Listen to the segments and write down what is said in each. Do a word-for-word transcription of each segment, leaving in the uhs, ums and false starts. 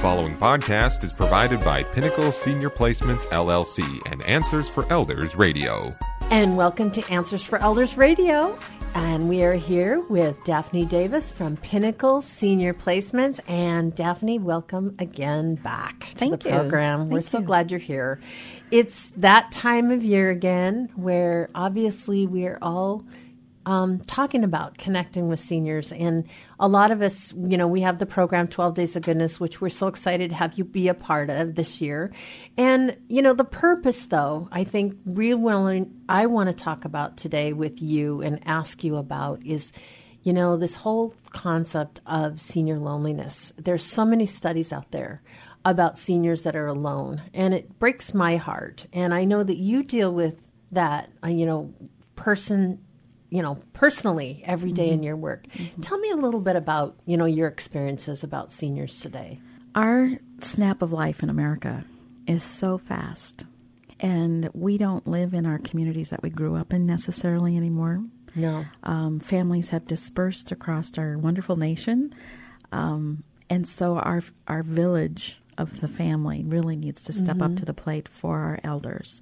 following podcast is provided by Pinnacle Senior Placements, L L C and Answers for Elders Radio. And welcome to Answers for Elders Radio. And we are here with Daphne Davis from Pinnacle Senior Placements. And Daphne, welcome again back to Thank the you. program. Thank We're so you. glad you're here. It's that time of year again where obviously we're all um, talking about connecting with seniors. And a lot of us, you know, we have the program twelve Days of Goodness, which we're so excited to have you be a part of this year. And, you know, the purpose, though, I think real willing, I want to talk about today with you and ask you about is, you know, this whole concept of senior loneliness. There's so many studies out there about seniors that are alone, and it breaks my heart. And I know that you deal with that, uh, you know, person, you know, personally every day Mm-hmm. in your work. Mm-hmm. Tell me a little bit about, you know, your experiences about seniors today. Our snap of life in America is so fast, and we don't live in our communities that we grew up in necessarily anymore. No. Um, families have dispersed across our wonderful nation, um, and so our our village of the family really needs to step Mm-hmm. up to the plate for our elders.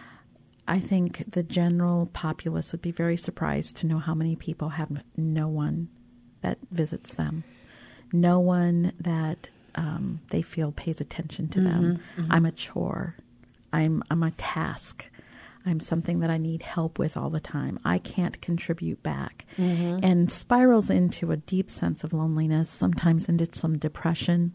I think the general populace would be very surprised to know how many people have no one that visits them, no one that um, they feel pays attention to them. Mm-hmm. I'm a chore. I'm I'm a task. I'm something that I need help with all the time. I can't contribute back. Mm-hmm. And spirals into a deep sense of loneliness, sometimes into some depression,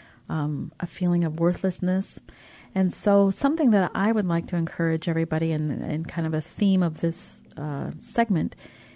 um, a feeling of worthlessness. And so something that I would like to encourage everybody, and, and kind of a theme of this uh, segment,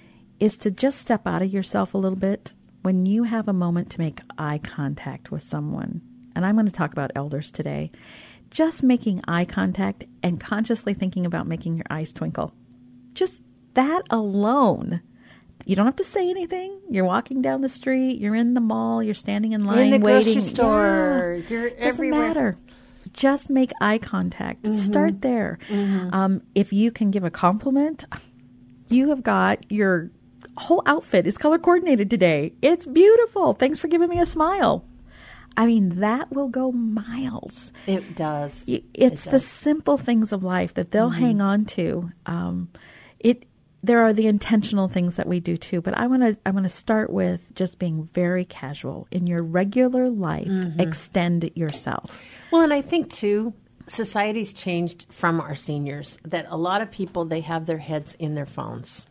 is to just step out of yourself a little bit when you have a moment to make eye contact with someone. And I'm going to talk about elders today. Just making eye contact and consciously thinking about making your eyes twinkle. Just that alone. You don't have to say anything. You're walking down the street. You're in the mall. You're standing in line You're in the waiting. grocery store. Yeah. You're Doesn't everywhere. matter. Just make eye contact. Mm-hmm. Start there. Mm-hmm. Um, if you can give a compliment, you have got your whole outfit is color coordinated today. It's beautiful. Thanks for giving me a smile. I mean, that will go miles. It does. It's It the does. simple things of life that they'll Mm-hmm. hang on to. Um, it there are the intentional things that we do too, but I want to I want to start with just being very casual in your regular life. Mm-hmm. Extend yourself. Well, and I think, too, society's changed from our seniors, that a lot of people, they have their heads in their phones.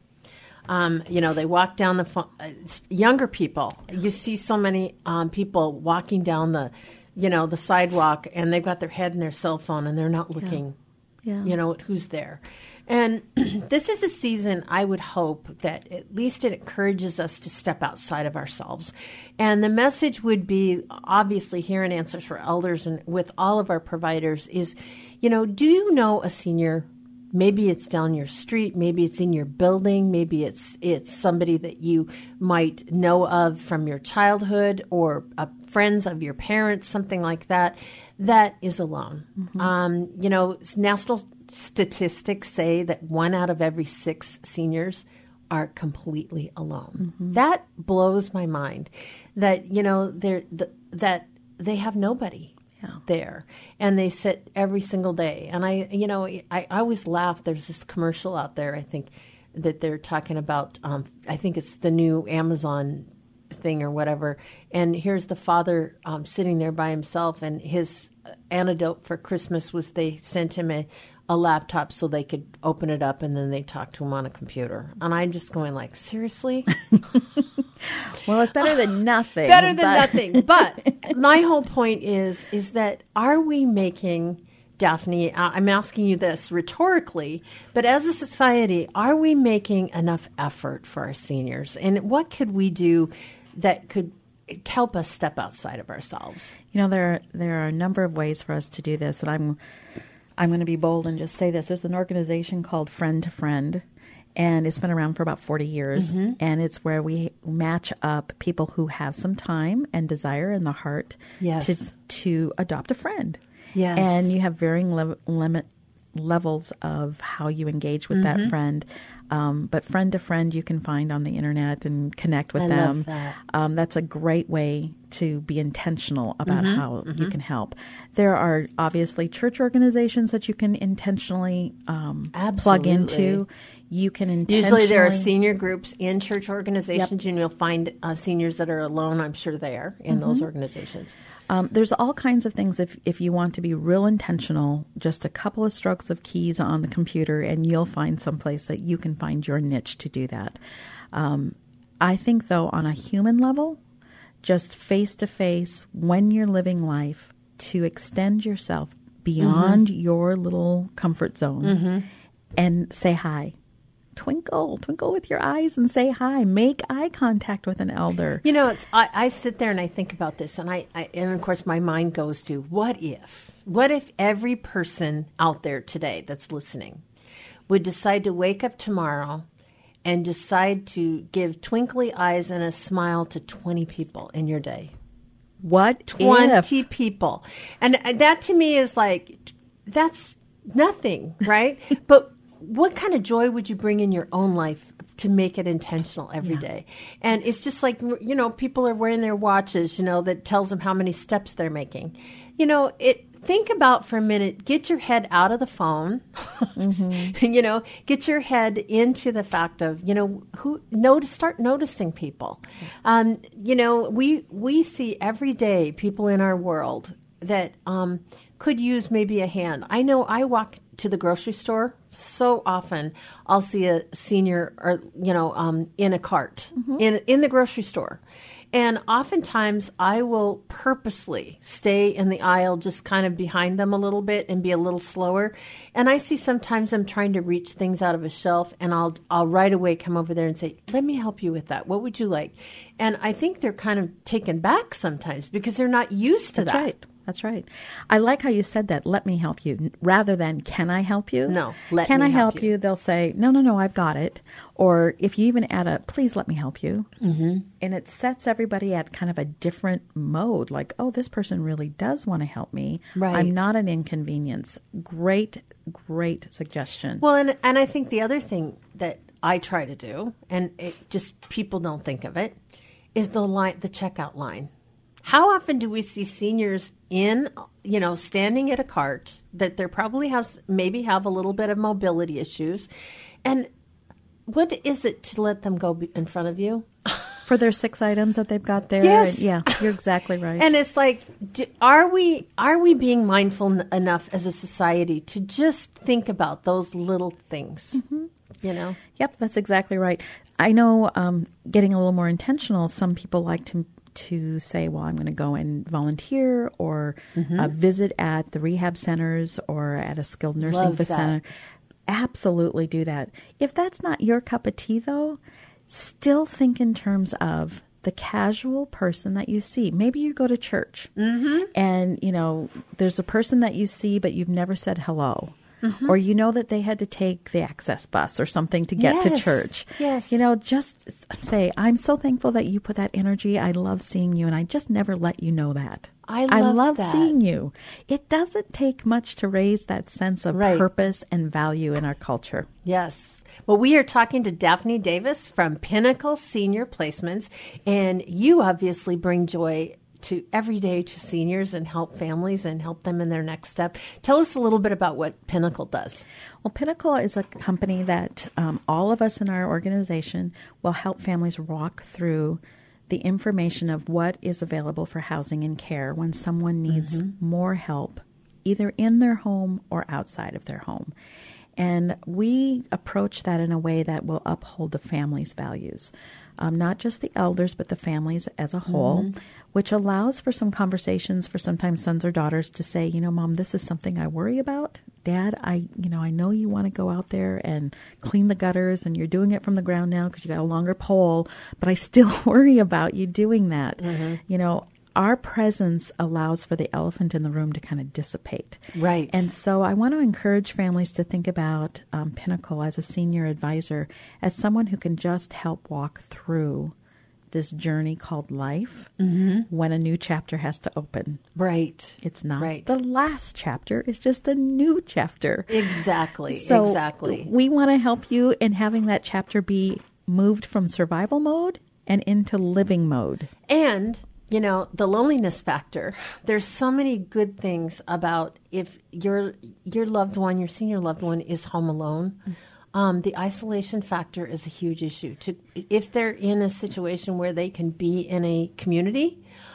Um, you know, they walk down the phone. Uh, younger people, you see so many um, people walking down the, you know, the sidewalk, and they've got their head in their cell phone, and they're not looking, Yeah. you know, at who's there. And this is a season, I would hope, that at least it encourages us to step outside of ourselves. And the message would be, obviously, here in Answers for Elders and with all of our providers is, you know, do you know a senior? Maybe it's down your street. Maybe it's in your building. Maybe it's it's somebody that you might know of from your childhood or uh, friends of your parents, something like that, that is alone. Mm-hmm. Um, you know, national statistics say that one out of every six seniors are completely alone. Mm-hmm. That blows my mind. That you know they're the, that they have nobody Yeah. there, and they sit every single day. And I, you know, I, I always laugh. There's this commercial out there, I think, that they're talking about. Um, I think it's the new Amazon thing or whatever. And here's the father um, sitting there by himself, and his antidote for Christmas was they sent him a, a laptop so they could open it up, and then they talk to him on a computer. And I'm just going like, seriously? Well, it's better than nothing. Better than but- nothing. But my whole point is, is that are we making, Daphne, uh, I'm asking you this rhetorically, but as a society, are we making enough effort for our seniors? And what could we do that could help us step outside of ourselves? You know, there there are a number of ways for us to do this, and I'm I'm going to be bold and just say this. There's an organization called Friend to Friend, and it's been around for about forty years, mm-hmm. and it's where we match up people who have some time and desire in the heart Yes. to to adopt a friend. Yes. And you have varying le- limit levels of how you engage with Mm-hmm. that friend. Um, but friend to friend you can find on the internet and connect with I them. love that. Um, that's a great way to be intentional about Mm-hmm, how mm-hmm. you can help. There are obviously church organizations that you can intentionally um, plug into. You can intentionally... Usually there are senior groups in church organizations, yep. and you'll find uh, seniors that are alone, I'm sure they are, in mm-hmm. those organizations. Um, there's all kinds of things if, if you want to be real intentional, just a couple of strokes of keys on the computer and you'll find someplace that you can find your niche to do that. Um, I think, though, on a human level, just face-to-face, when you're living life, to extend yourself beyond mm-hmm. your little comfort zone mm-hmm. and say hi. Twinkle, twinkle with your eyes and say hi. Make eye contact with an elder. You know, it's I, I sit there and I think about this, and I, I and of course my mind goes to what if? What if every person out there today that's listening would decide to wake up tomorrow and decide to give twinkly eyes and a smile to twenty people in your day? What twenty if? people? And that to me is like, that's nothing, right? But what kind of joy would you bring in your own life to make it intentional every yeah. day? And it's just like, you know, people are wearing their watches, you know, that tells them how many steps they're making. You know, it. Think about for a minute, get your head out of the phone, mm-hmm. you know, get your head into the fact of, you know, who notice, start noticing people. Um, you know, we, we see every day people in our world that um, could use maybe a hand. I know I walk to the grocery store so often. I'll see a senior or, you know, um, in a cart mm-hmm. in, in the grocery store. And oftentimes I will purposely stay in the aisle just kind of behind them a little bit and be a little slower. And I see sometimes I'm trying to reach things out of a shelf, and I'll I'll right away come over there and say, let me help you with that. What would you like? And I think they're kind of taken back sometimes because they're not used to That's that. Right. That's right. I like how you said that, let me help you, rather than can I help you? No, let Can me I help help you. you? They'll say, no, no, no, I've got it. Or if you even add a, please let me help you. Mm-hmm. And it sets everybody at kind of a different mode, like, oh, this person really does want to help me. Right. I'm not an inconvenience. Great, great suggestion. Well, and, and I think the other thing that I try to do, and it just people don't think of it, is the line, the checkout line. How often do we see seniors in, you know, standing at a cart that they probably have, maybe have a little bit of mobility issues, and what is it to let them go in front of you? For their six items that they've got there? Yes. And yeah, you're exactly right. And it's like, do, are we are we being mindful n- enough as a society to just think about those little things, mm-hmm. you know? Yep, that's exactly right. I know um, getting a little more intentional, some people like to to say, well, I'm going to go and volunteer or mm-hmm. uh, visit at the rehab centers or at a skilled nursing Love center. Absolutely do that. If that's not your cup of tea, though, still think in terms of the casual person that you see. Maybe you go to church mm-hmm. and, you know, there's a person that you see, but you've never said hello. Mm-hmm. Or you know that they had to take the access bus or something to get yes. to church. Yes. You know, just say, I'm so thankful that you put that energy. I love seeing you. And I just never let you know that. I love, I love that. seeing you. It doesn't take much to raise that sense of right. purpose and value in our culture. Yes. Well, we are talking to Daphne Davis from Pinnacle Senior Placements. And you obviously bring joy to every day to seniors and help families and help them in their next step. Tell us a little bit about what Pinnacle does. Well, Pinnacle is a company that um, all of us in our organization will help families walk through the information of what is available for housing and care when someone needs mm-hmm. more help, either in their home or outside of their home. And we approach that in a way that will uphold the family's values. Um, not just the elders, but the families as a whole, mm-hmm. which allows for some conversations for sometimes sons or daughters to say, you know, Mom, this is something I worry about. Dad, I, you know, I know you want to go out there and clean the gutters and you're doing it from the ground now because you got a longer pole, but I still worry about you doing that. Mm-hmm. You know, our presence allows for the elephant in the room to kind of dissipate. Right. And so I want to encourage families to think about um, Pinnacle as a senior advisor, as someone who can just help walk through this journey called life Mm-hmm. when a new chapter has to open. Right. It's not Right. the last chapter. It's just a new chapter. Exactly. So exactly. we want to help you in having that chapter be moved from survival mode and into living mode. And, you know, the loneliness factor, there's so many good things about if your your loved one, your senior loved one is home alone. Um, the isolation factor is a huge issue. To if they're in a situation where they can be in a community,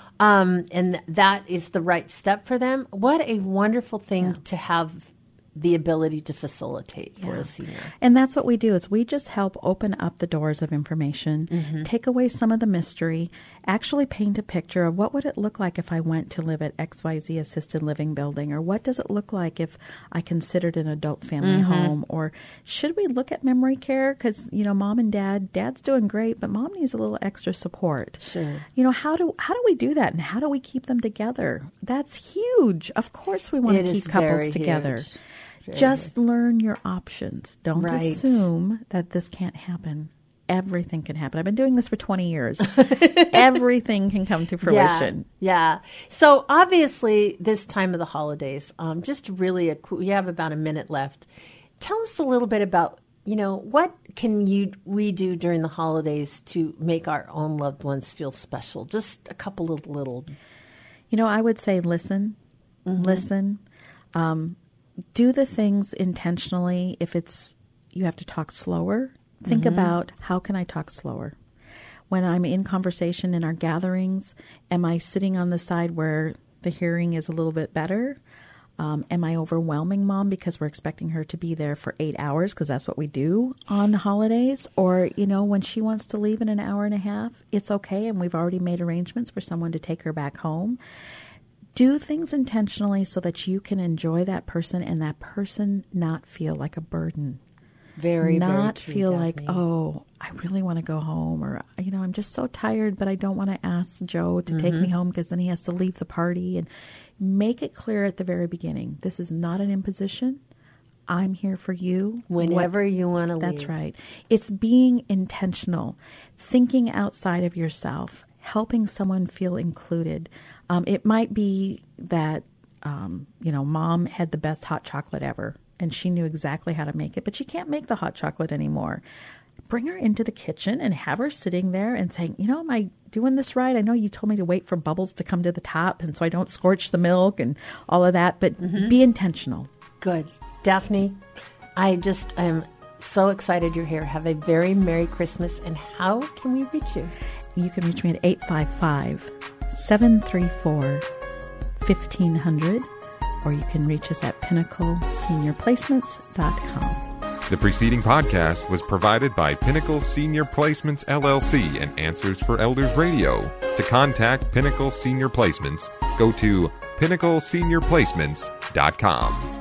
um, and that is the right step for them, what a wonderful thing Yeah. to have the ability to facilitate for Yeah. a senior. And that's what we do is we just help open up the doors of information, Mm-hmm. take away some of the mystery, actually paint a picture of what would it look like if I went to live at X Y Z assisted living building, or what does it look like if I considered an adult family Mm-hmm. home, or should we look at memory care because, you know, mom and dad, dad's doing great, but mom needs a little extra support. Sure. You know, how do how do we do that, and how do we keep them together? That's huge. Of course we want It to is keep couples very together. huge. Very Just learn your options. Don't Right. assume that this can't happen. Everything can happen. I've been doing this for twenty years. Everything can come to fruition. Yeah, yeah. So obviously, this time of the holidays, um, just really, a, qu- we have about a minute left. Tell us a little bit about, you know, what can you we do during the holidays to make our own loved ones feel special? Just a couple of little. You know, I would say listen, listen. Um, do the things intentionally. If it's you have to talk slower, think about how can I talk slower? When I'm in conversation in our gatherings, am I sitting on the side where the hearing is a little bit better? Um, am I overwhelming mom because we're expecting her to be there for eight hours because that's what we do on holidays? Or, you know, when she wants to leave in an hour and a half, it's okay, and we've already made arrangements for someone to take her back home. Do things intentionally so that you can enjoy that person and that person not feel like a burden. Very, not very true, feel like, Daphne. oh, I really want to go home, or, you know, I'm just so tired, but I don't want to ask Joe to take me home because then he has to leave the party. And make it clear at the very beginning, this is not an imposition. I'm here for you. Whenever What- you want to leave. That's right. It's being intentional, thinking outside of yourself, helping someone feel included. Um, it might be that, um, you know, mom had the best hot chocolate ever, and she knew exactly how to make it, but she can't make the hot chocolate anymore. Bring her into the kitchen and have her sitting there and saying, you know, am I doing this right? I know you told me to wait for bubbles to come to the top, and so I don't scorch the milk and all of that, but be intentional. Good. Daphne, I just am so excited you're here. Have a very Merry Christmas. And how can we reach you? You can reach me at eight five five, seven three four, fifteen hundred, or you can reach us at pinnacle senior placements dot com. The preceding podcast was provided by Pinnacle Senior Placements, L L C and Answers for Elders Radio. To contact Pinnacle Senior Placements, go to pinnacle senior placements dot com.